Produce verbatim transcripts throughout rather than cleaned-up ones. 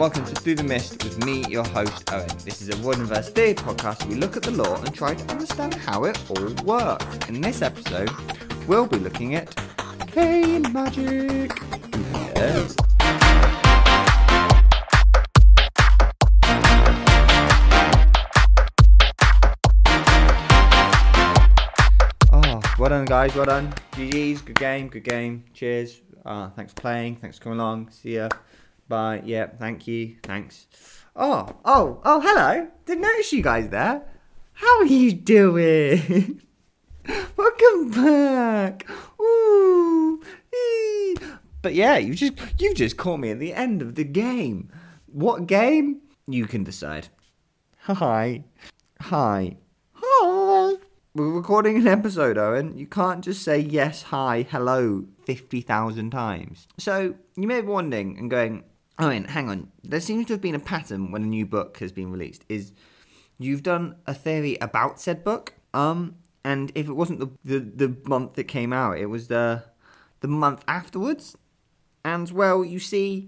welcome to Through the Mist with me, your host, Owen. This is a Voidiverse theory podcast where we look at the law and try to understand how it all works. In this episode, we'll be looking at Kane magic. Yes. Oh, well done, guys. Well done. G G's. Good game. Good game. Cheers. Uh, thanks for playing. Thanks for coming along. See ya. Bye. Yeah, thank you. Thanks. Oh, oh, oh, hello. Didn't notice you guys there. How are you doing? Welcome back. Ooh. Ee. But yeah, you just you just caught me at the end of the game. What game? You can decide. Hi. Hi. Hi. We're recording an episode, Owen. You can't just say yes, hi, hello fifty thousand times. So you may be wondering and going, Owen, hang on. There seems to have been a pattern when a new book has been released. Is you've done a theory about said book, um, and if it wasn't the the, the month it came out, it was the the month afterwards. And well, you see,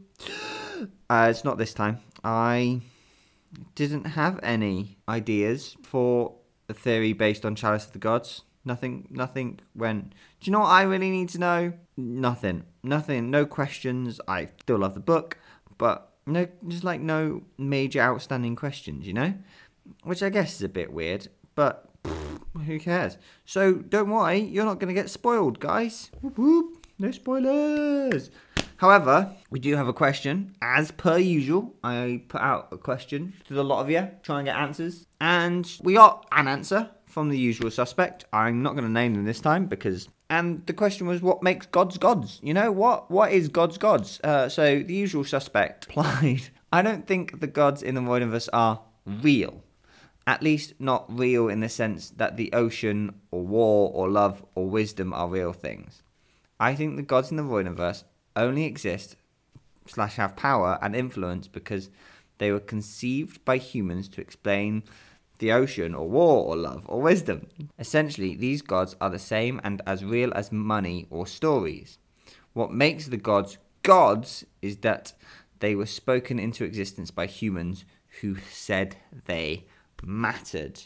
uh, it's not this time. I didn't have any ideas for a theory based on Chalice of the Gods. Nothing, nothing went. Do you know what I really need to know? Nothing, nothing, no questions. I still love the book, but no, just like no major outstanding questions, you know? Which I guess is a bit weird, but pff, who cares? So don't worry, you're not going to get spoiled, guys. Whoop whoop, no spoilers. However, we do have a question. As per usual, I put out a question to the lot of you, try and get answers. And we got an answer from the usual suspect. I'm not going to name them this time because... And the question was, what makes gods gods? You know, what? What is gods gods? Uh, so the usual suspect replied, I don't think the gods in the Voidiverse are real. At least not real in the sense that the ocean or war or love or wisdom are real things. I think the gods in the Voidiverse only exist slash have power and influence because they were conceived by humans to explain the ocean or war or love or wisdom. Essentially, these gods are the same and as real as money or stories. What makes the gods gods is that they were spoken into existence by humans who said they mattered.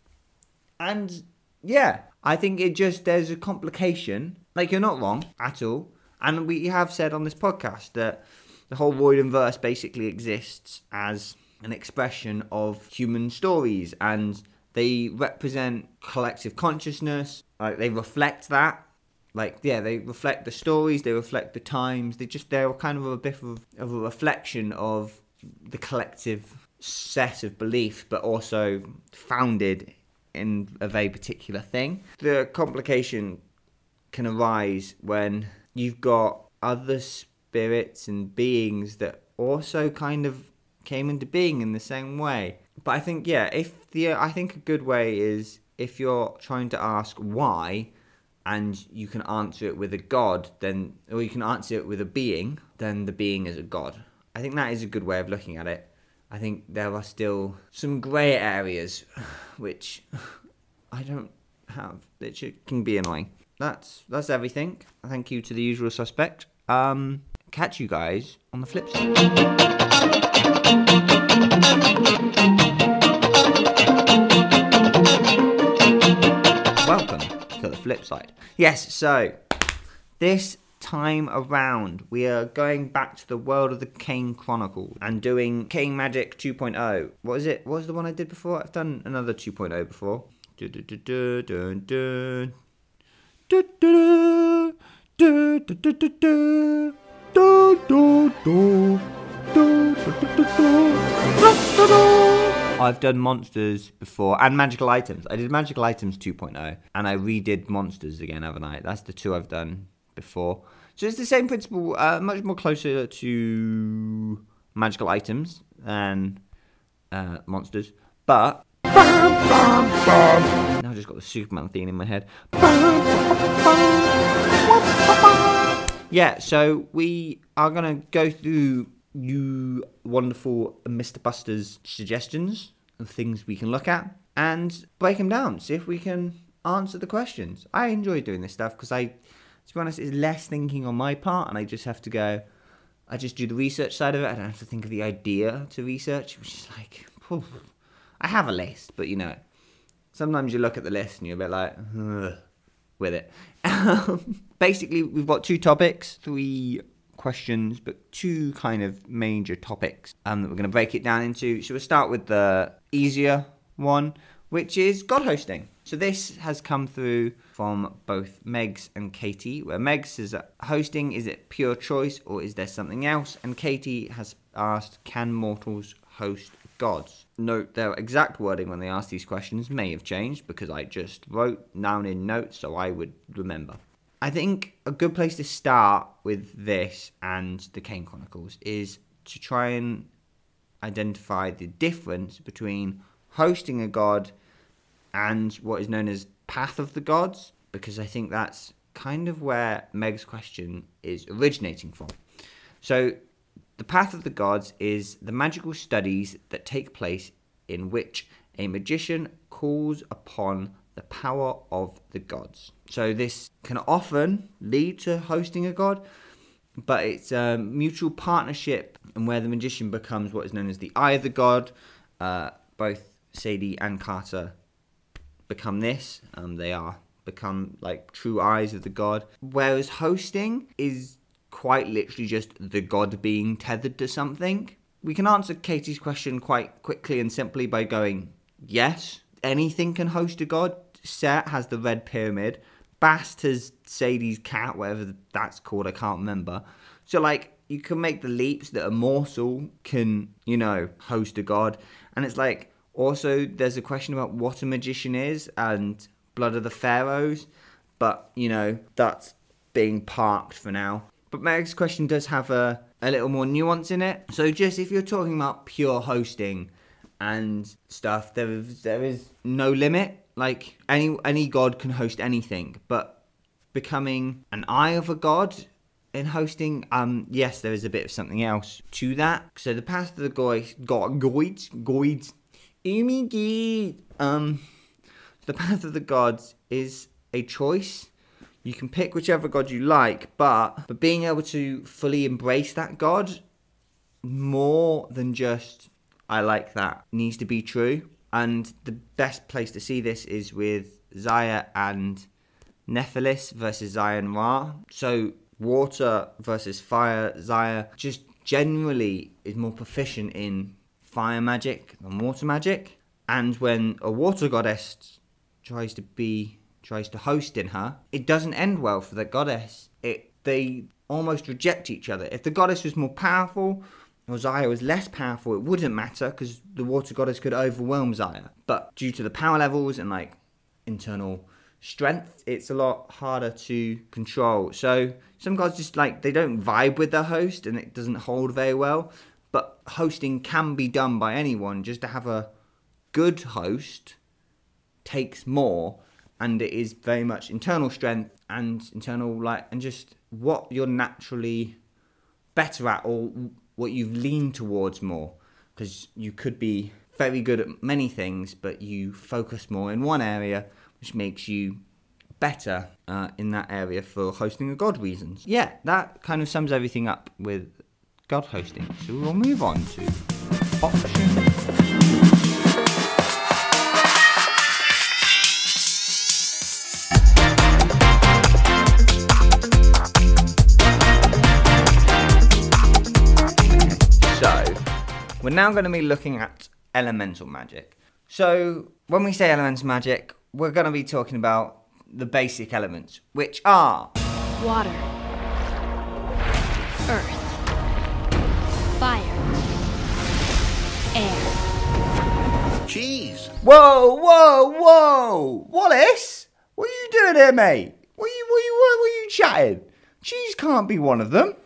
And yeah, I think it just, there's a complication. Like, you're not wrong at all. And we have said on this podcast that the whole Voidiverse basically exists as an expression of human stories, and they represent collective consciousness. Like, they reflect that. Like, yeah, they reflect the stories, they reflect the times. They just, they're kind of a bit of, of a reflection of the collective set of beliefs, but also founded in a very particular thing. The complication can arise when you've got other spirits and beings that also kind of came into being in the same way. But I think, yeah, if the I think a good way is if you're trying to ask why, and you can answer it with a god, then, or you can answer it with a being, then the being is a god. I think that is a good way of looking at it. I think there are still some grey areas which I don't have, which can be annoying. That's that's everything. Thank you to the usual suspect. Um, catch you guys on the flip side. Welcome to the flip side. Yes, so this time around we are going back to the world of the Kane Chronicles and doing Kane Magic two point oh. What is it? What was the one I did before? I've done another two point oh before. Dun, dun, dun, dun, dun. Do, do, do, do, do, do, do, do, do, do, do, do, do. I've done monsters before and magical items. I did magical items two point oh and I redid monsters again, haven't I? That's the two I've done before. So it's the same principle, uh, much more closer to magical items than uh, monsters, but now I've just got the Superman theme in my head. Yeah, so we are going to go through you wonderful Mister Buster's suggestions of things we can look at and break them down, see if we can answer the questions. I enjoy doing this stuff because I, to be honest, it's less thinking on my part and I just have to go, I just do the research side of it. I don't have to think of the idea to research, which is like, poof. I have a list, but you know, sometimes you look at the list and you're a bit like, ugh, with it. Basically, we've got two topics, three questions, but two kind of major topics um, that we're going to break it down into. So we'll start with the easier one, which is God hosting. So this has come through from both Megs and Katie, where Meg says that hosting, is it pure choice or is there something else? And Katie has asked, can mortals host gods? Note their exact wording when they ask these questions may have changed because I just wrote down in notes so I would remember. I think a good place to start with this and the Kane Chronicles is to try and identify the difference between hosting a god and what is known as Path of the Gods, because I think that's kind of where Meg's question is originating from. So the Path of the Gods is the magical studies that take place in which a magician calls upon the power of the gods. So this can often lead to hosting a god, but it's a mutual partnership and where the magician becomes what is known as the eye of the god. Uh, both Sadie and Carter become this. Um, they are become like true eyes of the god. Whereas hosting is quite literally just the god being tethered to something. We can answer Katie's question quite quickly and simply by going, yes, anything can host a god. Set has the red pyramid. Bast has Sadie's cat, whatever that's called, I can't remember. So, like, you can make the leaps that a morsel can, you know, host a god. And it's like, also, there's a question about what a magician is and Blood of the Pharaohs. But, you know, that's being parked for now. But Meg's question does have a, a little more nuance in it. So just if you're talking about pure hosting and stuff, there is, there is no limit. Like, any any god can host anything, but becoming an eye of a god in hosting, um, yes, there is a bit of something else to that. So the Path of the Gods, Gods, Gods, um, the Path of the Gods is a choice. You can pick whichever god you like, but, but being able to fully embrace that god more than just, I like that, needs to be true. And the best place to see this is with Zaya and Nephilis versus Zaya and Ra. So water versus fire. Zaya just generally is more proficient in fire magic than water magic. And when a water goddess tries to be tries to host in her, it doesn't end well for the goddess. It they almost reject each other. If the goddess was more powerful, or Zaya was less powerful, it wouldn't matter because the water goddess could overwhelm Zaya. But due to the power levels and like internal strength, it's a lot harder to control. So some gods just like, they don't vibe with their host and it doesn't hold very well. But hosting can be done by anyone. Just to have a good host takes more, and it is very much internal strength and internal like, and just what you're naturally better at or what you've leaned towards more, because you could be very good at many things, but you focus more in one area, which makes you better uh, in that area for hosting a god reasons. Yeah, that kind of sums everything up with god hosting. So we'll move on to option. We're now going to be looking at elemental magic. So when we say elemental magic, we're going to be talking about the basic elements, which are water, earth, fire, air. Cheese. Whoa, whoa, whoa! Wallace? What are you doing here, mate? What are you, what are you, what are you chatting? Cheese can't be one of them.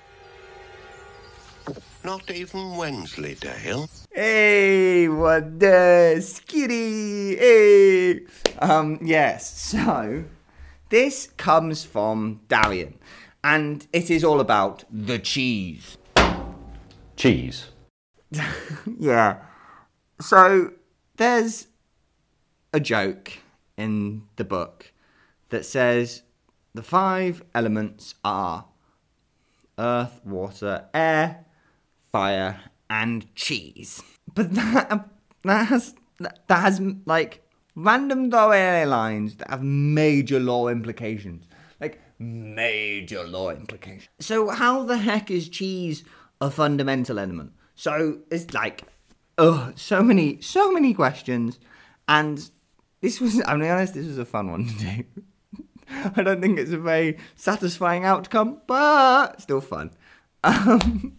Not even Wensleydale. Hey, what the skitty? Hey. Um, yes, so this comes from Darian, and it is all about the cheese. Cheese. Yeah. So there's a joke in the book that says the five elements are earth, water, air, fire, and cheese. But that that has that has like random throwaway lines that have major law implications. Like major law implications. So how the heck is cheese a fundamental element? So it's like, oh, so many, so many questions, and this was, I'm being honest, this was a fun one to do. I don't think it's a very satisfying outcome, but still fun. Um,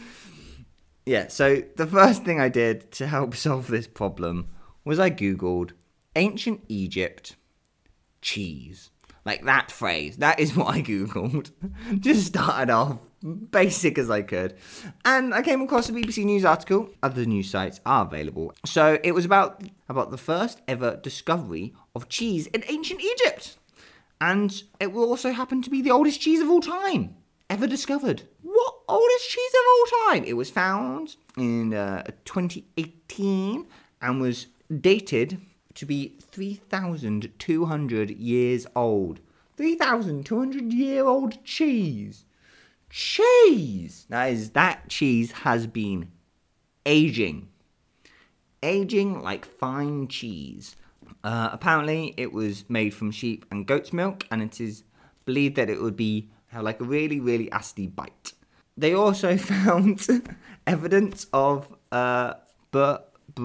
yeah, so the first thing I did to help solve this problem was I Googled ancient Egypt cheese. Like that phrase, that is what I Googled. Just started off basic as I could. And I came across a B B C News article. Other news sites are available. So it was about, about the first ever discovery of cheese in ancient Egypt. And it will also happen to be the oldest cheese of all time ever discovered. What oldest cheese of all time? It was found in uh, twenty eighteen and was dated to be three thousand two hundred years old. three thousand two hundred year old cheese. Cheese! That is, that cheese has been aging. Aging like fine cheese. Uh, apparently, it was made from sheep and goat's milk, and it is believed that it would be have like a really, really acidy bite. They also found evidence of uh, bur-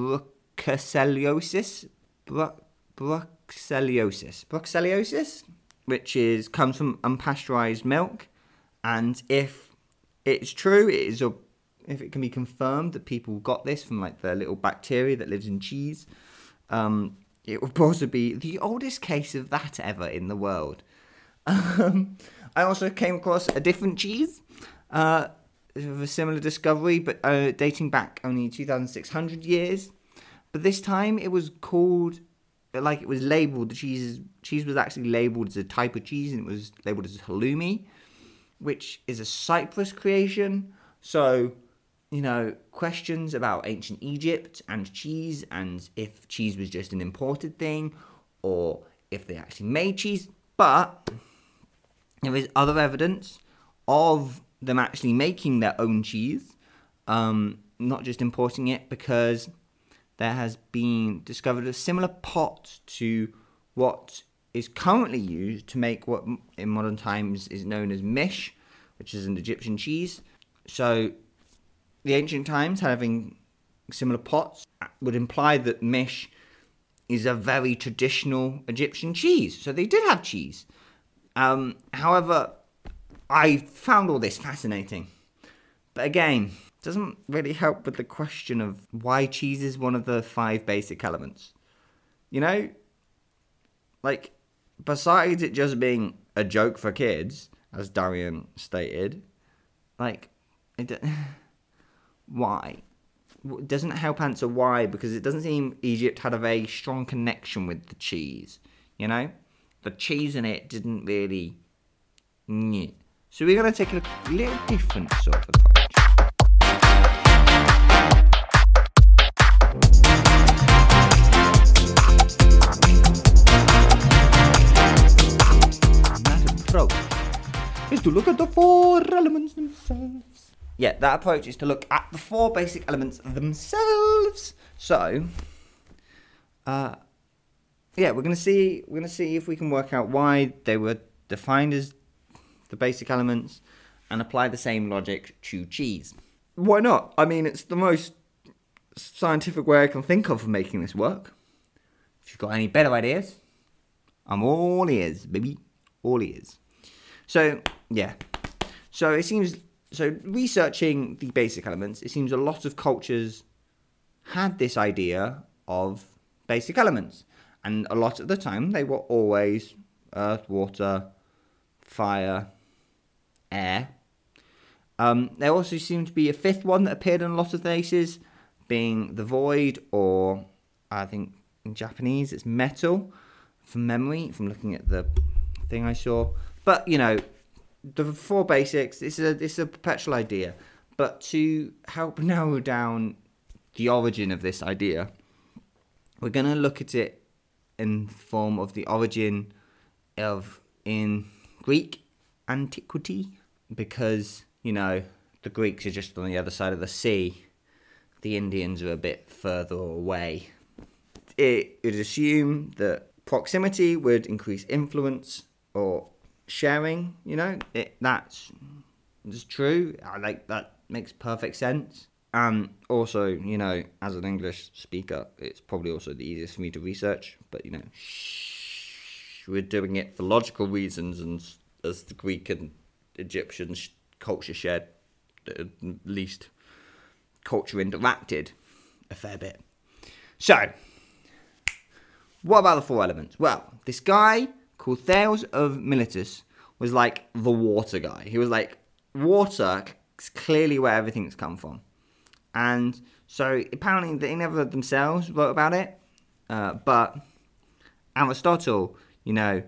brucellosis, bru- brucellosis, brucellosis, which is comes from unpasteurized milk, and if it's true, it is a if it can be confirmed that people got this from like the little bacteria that lives in cheese. Um, It would possibly be the oldest case of that ever in the world. Um, I also came across a different cheese uh, of a similar discovery, but uh, dating back only two thousand six hundred years. But this time it was called, like it was labelled, the cheese, cheese was actually labelled as a type of cheese, and it was labelled as halloumi, which is a Cyprus creation. So, you know, questions about ancient Egypt and cheese, and if cheese was just an imported thing, or if they actually made cheese. But there is other evidence of them actually making their own cheese, um, not just importing it, because there has been discovered a similar pot to what is currently used to make what in modern times is known as mish, which is an Egyptian cheese. So the ancient times having similar pots would imply that mish is a very traditional Egyptian cheese. So they did have cheese. Um, however, I found all this fascinating. But again, it doesn't really help with the question of why cheese is one of the five basic elements. You know? Like, besides it just being a joke for kids, as Darian stated, like, it... why? It doesn't help answer why, because it doesn't seem Egypt had a very strong connection with the cheese, you know? The cheese in it didn't really... So we're going to take a little different sort of approach. And that approach is to look at the four elements themselves. Yeah, that approach is to look at the four basic elements themselves. So, uh, yeah, we're gonna see we're gonna see if we can work out why they were defined as the basic elements and apply the same logic to cheese. Why not? I mean, it's the most scientific way I can think of for making this work. If you've got any better ideas, I'm all ears, baby, all ears. So, yeah. So it seems. So researching the basic elements, it seems a lot of cultures had this idea of basic elements. And a lot of the time, they were always earth, water, fire, air. Um, there also seemed to be a fifth one that appeared in a lot of places, being the void, or I think in Japanese it's metal, from memory, from looking at the thing I saw. But, you know, the four basics, it's a, it's a perpetual idea. But to help narrow down the origin of this idea, we're going to look at it in form of the origin of in Greek antiquity, because you know, the Greeks are just on the other side of the sea. The Indians are a bit further away. It would assume that proximity would increase influence or sharing, you know, it, that's, that's true. I like that, makes perfect sense. And also, you know, as an English speaker, it's probably also the easiest for me to research, but, you know, shh, we're doing it for logical reasons, and as the Greek and Egyptian sh- culture shared, at least culture interacted a fair bit. So, what about the four elements? Well, this guy called Thales of Miletus was like the water guy. He was like, water is clearly where everything's come from. And so apparently they never themselves wrote about it. Uh, but Aristotle, you know,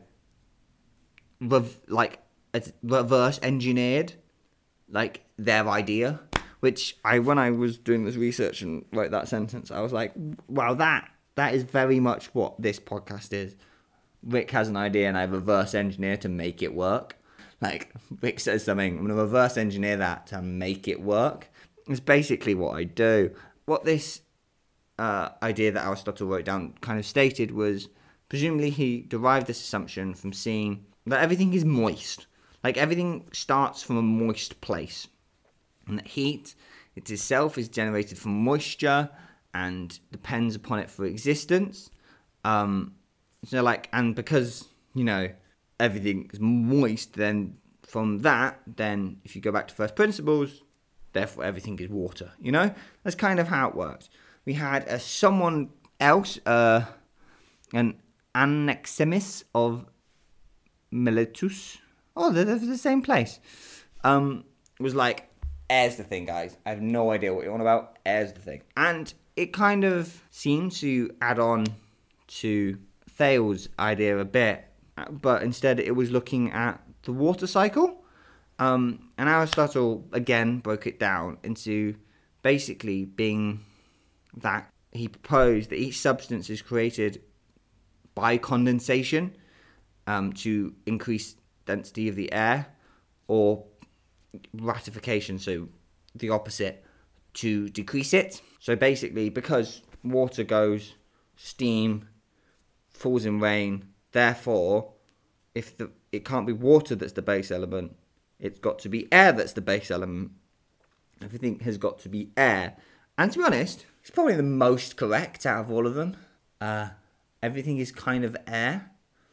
rev- like reverse engineered like their idea. Which I, when I was doing this research and wrote that sentence, I was like, wow, that that is very much what this podcast is. Rick has an idea and I reverse engineer to make it work. Like, Rick says something, I'm going to reverse engineer that to make it work. It's basically what I do. What this uh, idea that Aristotle wrote down kind of stated was, presumably he derived this assumption from seeing that everything is moist. Like, everything starts from a moist place. And that heat it itself is generated from moisture and depends upon it for existence. Um, so like, and because, you know, everything is moist, then from that, then if you go back to first principles, therefore everything is water, you know? That's kind of how it works. We had uh, someone else, uh, an Anaximus of Miletus. Oh, they're, they're the same place. Um, was like, air's the thing, guys. I have no idea what you're on about. Air's the thing. And it kind of seemed to add on to Thales' idea a bit, but instead it was looking at the water cycle. Um, and Aristotle, again, broke it down into basically being that he proposed that each substance is created by condensation um, to increase density of the air, or ratification, so the opposite, to decrease it. So basically, because water goes, steam falls in rain, therefore, if the it can't be water that's the base element, it's got to be air that's the base element. Everything has got to be air. And to be honest, it's probably the most correct out of all of them. Uh, everything is kind of air.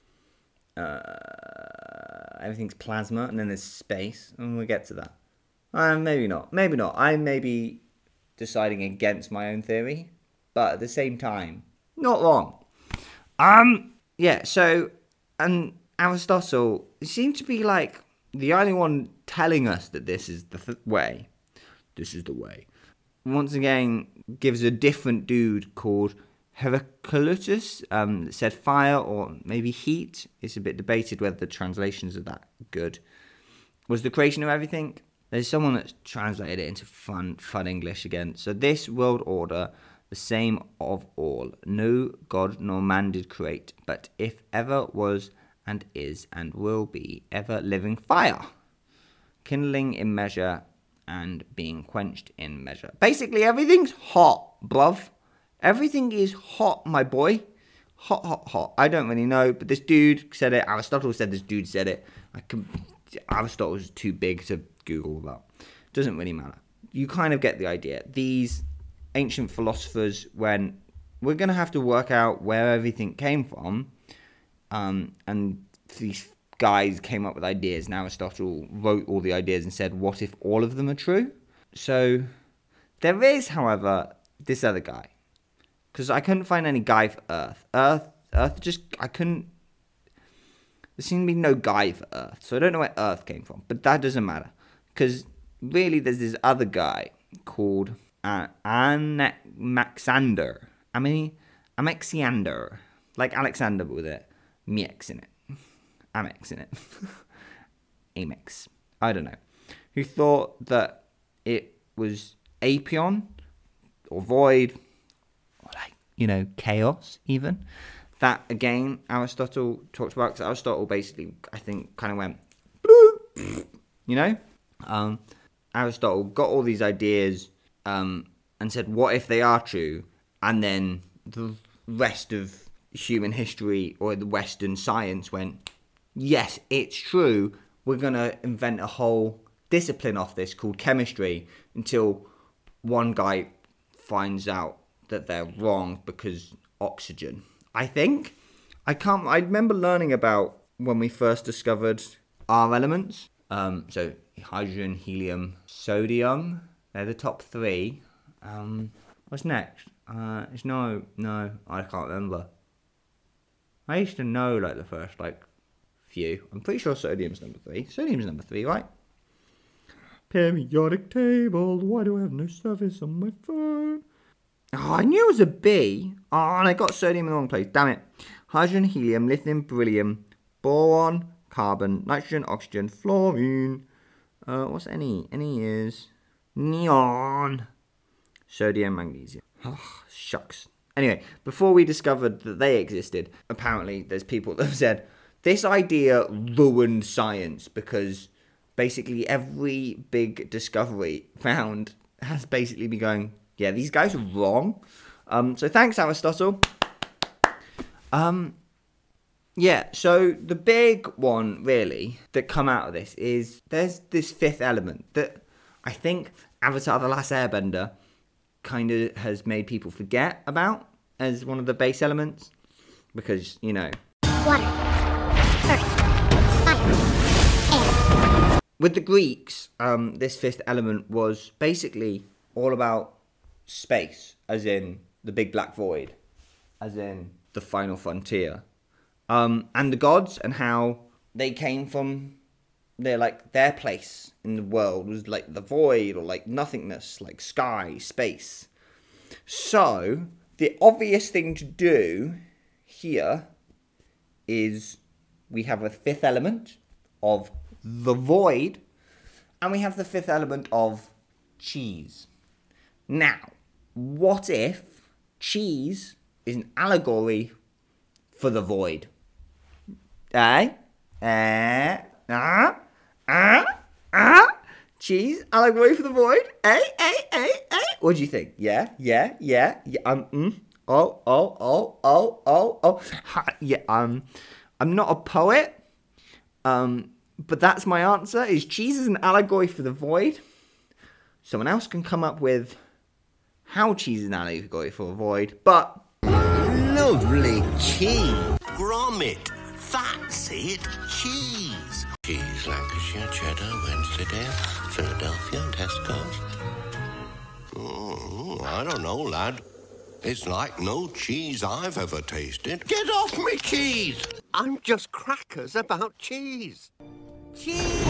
Uh, everything's plasma, and then there's space, and we'll get to that. Uh, maybe not. Maybe not. I may be deciding against my own theory, but at the same time, not wrong. Um, yeah, so, and Aristotle seemed to be like the only one telling us that this is the th- way. This is the way. Once again, gives a different dude called Heraclitus um, that said fire or maybe heat. It's a bit debated whether the translations are that good. Was the creation of everything? There's someone that's translated it into fun, fun English again. So this world order, the same of all. No god nor man did create, but if ever was and is and will be ever living fire, kindling in measure and being quenched in measure. Basically, everything's hot, bruv. Everything is hot, my boy. Hot, hot, hot. I don't really know, but this dude said it. Aristotle said this dude said it. I can, Aristotle was too big to Google about. Doesn't really matter. You kind of get the idea. These ancient philosophers, when we're going to have to work out where everything came from, um, and these guys came up with ideas, and Aristotle wrote all the ideas and said, what if all of them are true? So there is, however, this other guy. Because I couldn't find any guy for Earth. Earth, Earth just, I couldn't, there seemed to be no guy for Earth. So I don't know where Earth came from, but that doesn't matter. Because really there's this other guy called uh, Anaxander. I mean, Anaxiander. Like Alexander, but with a mx in it. Amex in it. Amex. I don't know. Who thought that it was apion or void, or like, you know, chaos even. That, again, Aristotle talked about, because Aristotle basically, I think, kind of went, you know? Um, Aristotle got all these ideas um, and said, what if they are true? And then the rest of human history or the Western science went, yes, it's true. We're going to invent a whole discipline off this called chemistry, until one guy finds out that they're wrong because oxygen. I think. I can't. I remember learning about when we first discovered our elements. Um, so hydrogen, helium, sodium. They're the top three. Um, what's next? Uh, it's no, no. I can't remember. I used to know like the first like few. I'm pretty sure sodium's number three. Sodium's number three, right? Periodic table. Why do I have no service on my phone? Oh, I knew it was a B. Oh, and I got sodium in the wrong place. Damn it. Hydrogen, helium, lithium, beryllium, boron, carbon, nitrogen, oxygen, fluorine. Uh, what's any? Any is neon, sodium, magnesium. Oh, shucks. Anyway, before we discovered that they existed, apparently there's people that have said this idea ruined science because basically every big discovery found has basically been going, yeah, these guys are wrong. Um, so thanks, Aristotle. Um, yeah, so the big one, really, that come out of this is there's this fifth element that I think Avatar The Last Airbender kind of has made people forget about as one of the base elements. Because, you know... Water. Earth. Fire. Air. With the Greeks, um, this fifth element was basically all about space, as in the big black void, as in the final frontier, um, and the gods and how they came from their like their place in the world was like the void or like nothingness, like sky, space. So the obvious thing to do here is we have a fifth element of the void, and we have the fifth element of cheese. Now, what if cheese is an allegory for the void? Eh? Eh? Ah? Ah? Ah? Cheese? Allegory for the void? Eh? Eh? Eh? Eh? What do you think? Yeah? Yeah? Yeah? Yeah? Um, mm. Oh, oh, oh, oh, oh, oh. Ha, yeah, um, I'm not a poet, um, but that's my answer. Is cheese is an allegory for the void? Someone else can come up with how cheese is an allegory for the void, but... Lovely cheese. Grommet. That's it. Cheese. Cheese, Lancashire, Cheddar, Wensleydale, Philadelphia, and Tesco's. Mm, I don't know, lad. It's like no cheese I've ever tasted. Get off me, cheese! I'm just crackers about cheese. Cheese!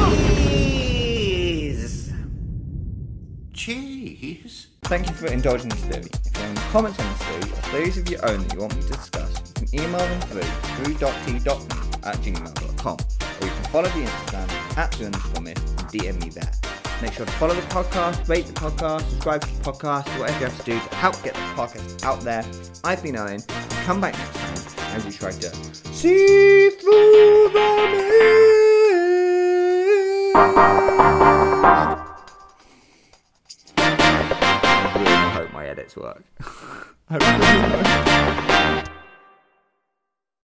Cheese? Thank you for indulging this theory. If you have any comments on this theory, or theories of your own that you want me to discuss, you can email them through through dot t dot me at gmail dot com, or you can follow the Instagram at the underscore myth and D M me there. Make sure to follow the podcast, rate the podcast, subscribe to the podcast, whatever you have to do to help get the podcast out there. I've been Owen. Come back next time as we try to see through the mist. I really hope my edits work. I really hope.